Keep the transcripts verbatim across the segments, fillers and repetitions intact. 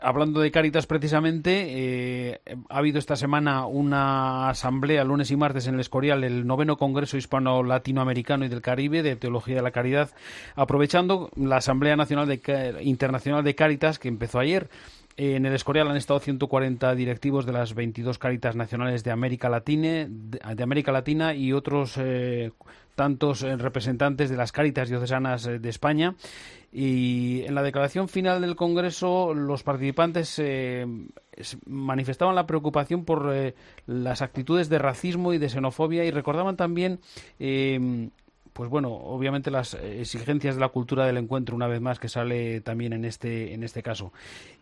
Hablando de Cáritas precisamente, eh, ha habido esta semana una asamblea lunes y martes en el Escorial, el noveno Congreso Hispano-Latinoamericano y del Caribe de Teología de la Caridad, aprovechando la Asamblea Nacional de, Internacional de Cáritas que empezó ayer. En el Escorial han estado ciento cuarenta directivos de las veintidós Cáritas nacionales de América Latina, de, de América Latina y otros eh, tantos eh, representantes de las Cáritas diocesanas eh, de España. Y en la declaración final del Congreso los participantes eh, manifestaban la preocupación por eh, las actitudes de racismo y de xenofobia y recordaban también eh, pues bueno, obviamente las exigencias de la cultura del encuentro, una vez más, que sale también en este en este caso.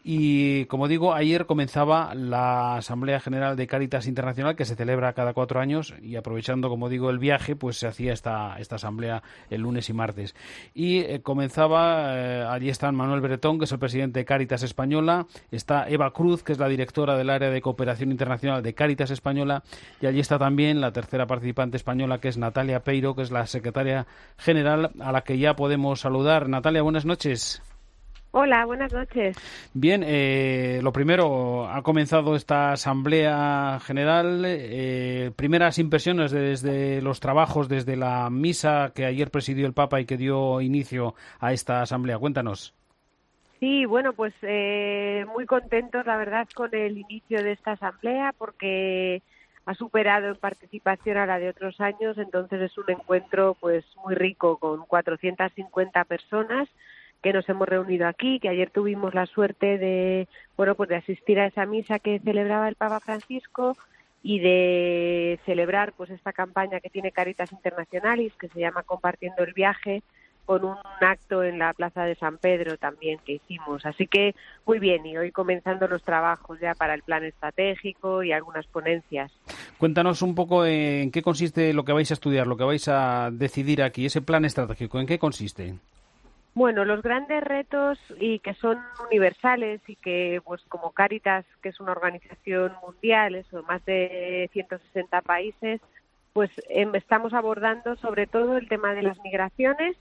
Y como digo, ayer comenzaba la Asamblea General de Cáritas Internacional, que se celebra cada cuatro años, y aprovechando, como digo, el viaje, pues se hacía esta esta asamblea el lunes y martes. Y eh, comenzaba, eh, allí está Manuel Bretón, que es el presidente de Cáritas Española, está Eva Cruz, que es la directora del área de cooperación internacional de Cáritas Española, y allí está también la tercera participante española, que es Natalia Peiro, que es la secretaria general, a la que ya podemos saludar. Natalia, buenas noches. Hola, buenas noches. Bien, eh, lo primero, ha comenzado esta Asamblea General. Eh, primeras impresiones desde los trabajos, desde la misa que ayer presidió el Papa y que dio inicio a esta Asamblea. Cuéntanos. Sí, bueno, pues eh, muy contentos, la verdad, con el inicio de esta Asamblea, porque ha superado en participación a la de otros años, entonces es un encuentro pues muy rico con cuatrocientas cincuenta personas que nos hemos reunido aquí, que ayer tuvimos la suerte de, bueno, pues de asistir a esa misa que celebraba el Papa Francisco y de celebrar pues esta campaña que tiene Cáritas Internacionalis, que se llama Compartiendo el Viaje, con un acto en la Plaza de San Pedro también que hicimos. Así que muy bien, y hoy comenzando los trabajos ya para el plan estratégico y algunas ponencias. Cuéntanos un poco en qué consiste lo que vais a estudiar, lo que vais a decidir aquí, ese plan estratégico, ¿en qué consiste? Bueno, los grandes retos y que son universales y que, pues como Cáritas, que es una organización mundial, eso, más de ciento sesenta países, pues eh, estamos abordando sobre todo el tema de las migraciones,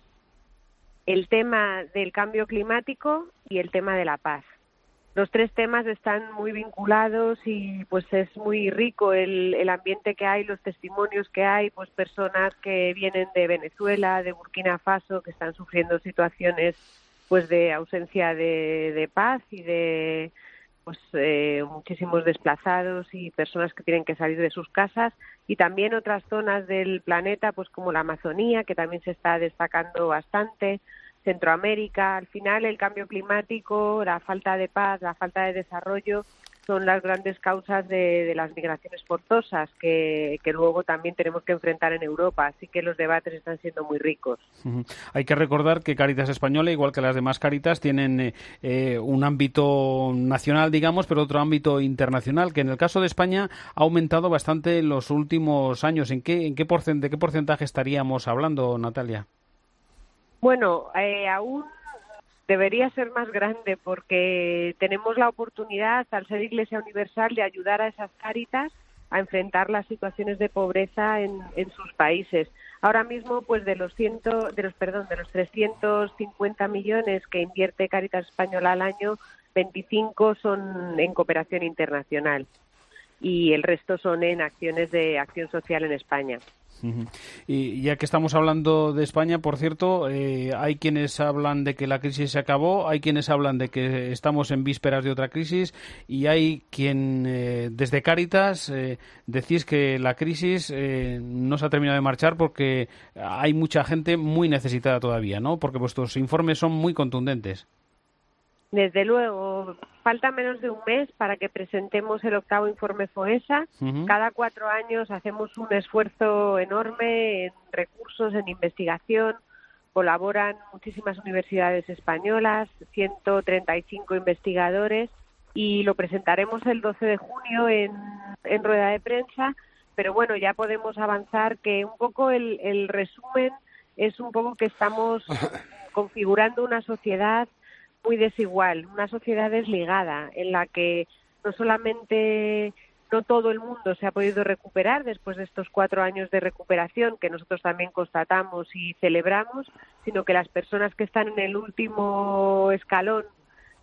el tema del cambio climático y el tema de la paz. Los tres temas están muy vinculados y pues es muy rico el, el ambiente que hay, los testimonios que hay, pues personas que vienen de Venezuela, de Burkina Faso, que están sufriendo situaciones pues de ausencia de, de paz y de pues eh, muchísimos desplazados y personas que tienen que salir de sus casas, y también otras zonas del planeta pues como la Amazonía, que también se está destacando bastante, Centroamérica. Al final el cambio climático, la falta de paz, la falta de desarrollo son las grandes causas de, de las migraciones forzosas que, que luego también tenemos que enfrentar en Europa, así que los debates están siendo muy ricos. Uh-huh. Hay que recordar que Cáritas Española, igual que las demás Cáritas, tienen eh, un ámbito nacional, digamos, pero otro ámbito internacional, que en el caso de España ha aumentado bastante en los últimos años. ¿En qué, en qué porcent- de qué porcentaje estaríamos hablando, Natalia? Bueno, eh, aún debería ser más grande porque tenemos la oportunidad, al ser Iglesia Universal, de ayudar a esas Cáritas a enfrentar las situaciones de pobreza en, en sus países. Ahora mismo, pues de los ciento, de los perdón, de los trescientos cincuenta millones que invierte Cáritas Española al año, veinticinco son en cooperación internacional y el resto son en acciones de acción social en España. Uh-huh. Y ya que estamos hablando de España, por cierto, eh, hay quienes hablan de que la crisis se acabó, hay quienes hablan de que estamos en vísperas de otra crisis y hay quien, eh, desde Cáritas, eh, decís que la crisis eh, no se ha terminado de marchar porque hay mucha gente muy necesitada todavía, ¿no? Porque vuestros informes son muy contundentes. Desde luego, falta menos de un mes para que presentemos el octavo informe FOESA. Uh-huh. Cada cuatro años hacemos un esfuerzo enorme en recursos, en investigación. Colaboran muchísimas universidades españolas, ciento treinta y cinco investigadores, y lo presentaremos el doce de junio en, en rueda de prensa. Pero bueno, ya podemos avanzar que un poco el, el resumen es un poco que estamos configurando una sociedad muy desigual, una sociedad desligada en la que no solamente no todo el mundo se ha podido recuperar después de estos cuatro años de recuperación que nosotros también constatamos y celebramos, sino que las personas que están en el último escalón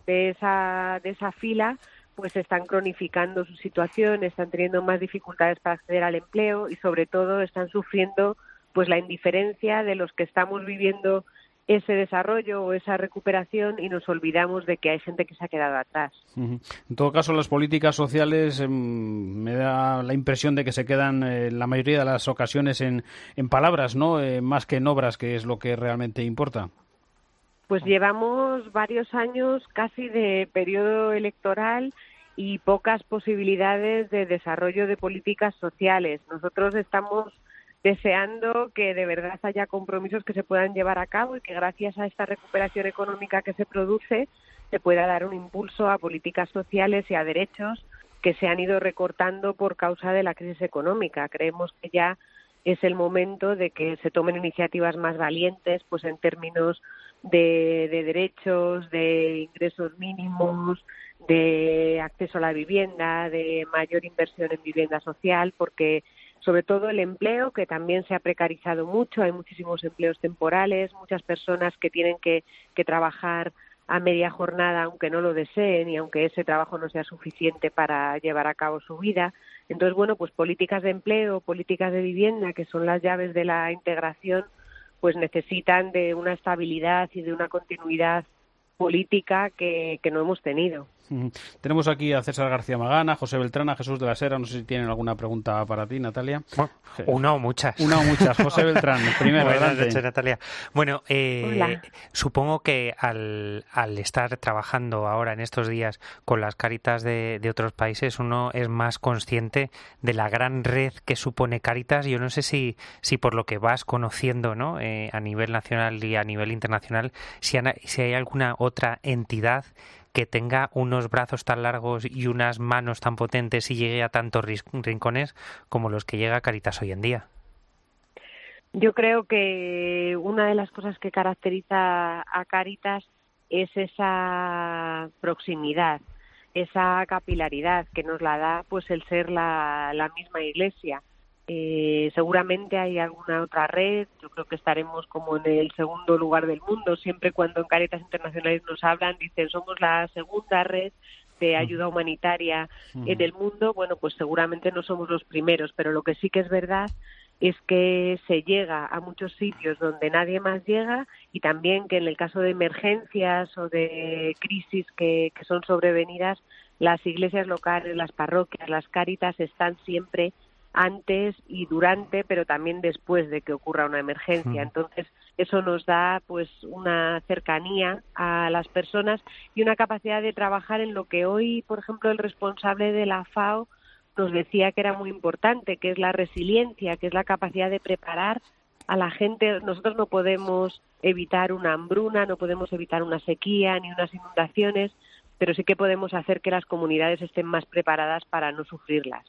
de esa, de esa fila pues están cronificando su situación, están teniendo más dificultades para acceder al empleo y sobre todo están sufriendo pues la indiferencia de los que estamos viviendo ese desarrollo o esa recuperación y nos olvidamos de que hay gente que se ha quedado atrás. Uh-huh. En todo caso, las políticas sociales eh, me da la impresión de que se quedan en eh, la mayoría de las ocasiones en, en palabras, ¿no? Eh, más que en obras, que es lo que realmente importa. Pues llevamos varios años casi de periodo electoral y pocas posibilidades de desarrollo de políticas sociales. Nosotros estamos deseando que de verdad haya compromisos que se puedan llevar a cabo y que gracias a esta recuperación económica que se produce se pueda dar un impulso a políticas sociales y a derechos que se han ido recortando por causa de la crisis económica. Creemos que ya es el momento de que se tomen iniciativas más valientes, pues en términos de, de derechos, de ingresos mínimos, de acceso a la vivienda, de mayor inversión en vivienda social, porque sobre todo el empleo, que también se ha precarizado mucho, hay muchísimos empleos temporales, muchas personas que tienen que, que trabajar a media jornada aunque no lo deseen y aunque ese trabajo no sea suficiente para llevar a cabo su vida. Entonces, bueno, pues políticas de empleo, políticas de vivienda, que son las llaves de la integración, pues necesitan de una estabilidad y de una continuidad política que, que no hemos tenido. Uh-huh. Tenemos aquí a César García Magán, a José Beltrán, a Jesús de la Sera. No sé si tienen alguna pregunta para ti, Natalia. Bueno, una o muchas. Una o muchas. José Beltrán, primero. Buenas noches, Natalia. Bueno, eh, supongo que al, al estar trabajando ahora en estos días con las Cáritas de, de otros países, uno es más consciente de la gran red que supone Cáritas. Yo no sé si, si por lo que vas conociendo, ¿no? eh, a nivel nacional y a nivel internacional, si, han, si hay alguna otra entidad que tenga unos brazos tan largos y unas manos tan potentes y llegue a tantos rincones como los que llega Cáritas hoy en día. Yo creo que una de las cosas que caracteriza a Cáritas es esa proximidad, esa capilaridad que nos la da pues el ser la, la misma Iglesia. Eh, seguramente hay alguna otra red, yo creo que estaremos como en el segundo lugar del mundo. Siempre cuando en Cáritas Internacionales nos hablan, dicen somos la segunda red de ayuda humanitaria uh-huh. en el mundo. Bueno, pues seguramente no somos los primeros, pero lo que sí que es verdad es que se llega a muchos sitios donde nadie más llega y también que en el caso de emergencias o de crisis que, que son sobrevenidas, las iglesias locales, las parroquias, las Cáritas están siempre antes y durante, pero también después de que ocurra una emergencia. Entonces, eso nos da pues una cercanía a las personas y una capacidad de trabajar en lo que hoy, por ejemplo, el responsable de la FAO nos decía que era muy importante, que es la resiliencia, que es la capacidad de preparar a la gente. Nosotros no podemos evitar una hambruna, no podemos evitar una sequía ni unas inundaciones, pero sí que podemos hacer que las comunidades estén más preparadas para no sufrirlas.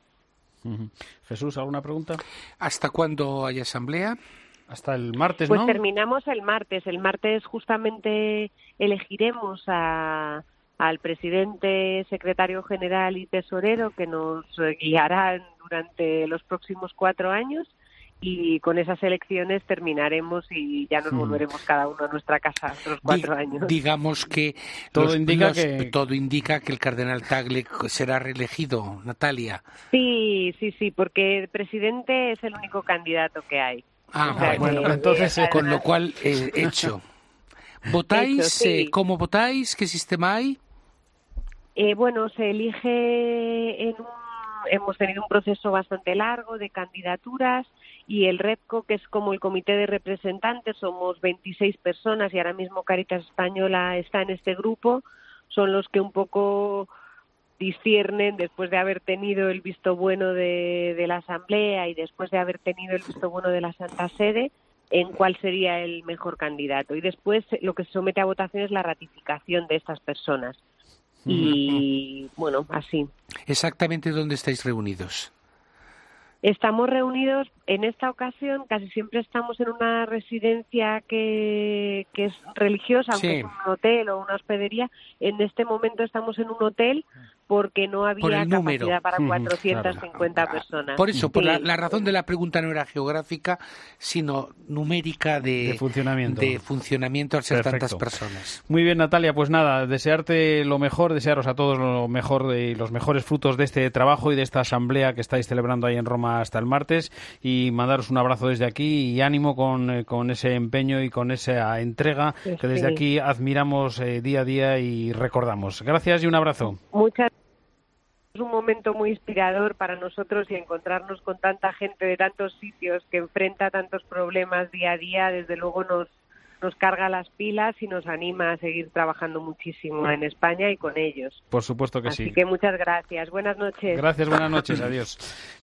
Jesús, ¿alguna pregunta? ¿Hasta cuándo hay asamblea? Hasta el martes, pues ¿no? Pues terminamos el martes. El martes justamente elegiremos a, al presidente, secretario general y tesorero que nos guiarán durante los próximos cuatro años y con esas elecciones terminaremos y ya nos mm. volveremos cada uno a nuestra casa otros cuatro Di- años. Digamos que todo los, indica los, que todo indica que el cardenal Tagle será reelegido, Natalia. Sí, sí, sí, porque el presidente es el único candidato que hay. Ah, o sea, bueno, que, entonces eh, con lo cual eh, hecho. ¿Votáis? Hecho, sí. eh, ¿Cómo votáis? ¿Qué sistema hay? Eh, bueno, se elige en un, hemos tenido un proceso bastante largo de candidaturas y el REPCO, que es como el comité de representantes, somos veintiséis personas y ahora mismo Cáritas Española está en este grupo, son los que un poco disciernen después de haber tenido el visto bueno de, de la Asamblea y después de haber tenido el visto bueno de la Santa Sede, en cuál sería el mejor candidato. Y después lo que se somete a votación es la ratificación de estas personas. Y bueno, así. ¿Exactamente dónde estáis reunidos? Estamos reunidos, en esta ocasión casi siempre estamos en una residencia que, que es religiosa, aunque sí. es un hotel o una hospedería. En este momento estamos en un hotel porque no había capacidad para uh-huh, cuatrocientas cincuenta claro. personas. Por eso, sí. por la, la razón de la pregunta no era geográfica, sino numérica de, de funcionamiento. De funcionamiento al ser Perfecto. tantas personas. Muy bien, Natalia, pues nada, desearte lo mejor, desearos a todos lo mejor y los mejores frutos de este trabajo y de esta asamblea que estáis celebrando ahí en Roma hasta el martes, y mandaros un abrazo desde aquí y ánimo con, con ese empeño y con esa entrega sí, que desde sí. aquí admiramos eh, día a día y recordamos. Gracias y un abrazo. Muchas Es un momento muy inspirador para nosotros, y encontrarnos con tanta gente de tantos sitios que enfrenta tantos problemas día a día, desde luego nos, nos carga las pilas y nos anima a seguir trabajando muchísimo en España y con ellos. Por supuesto que Así sí. que muchas gracias. Buenas noches. Gracias, buenas noches. Adiós.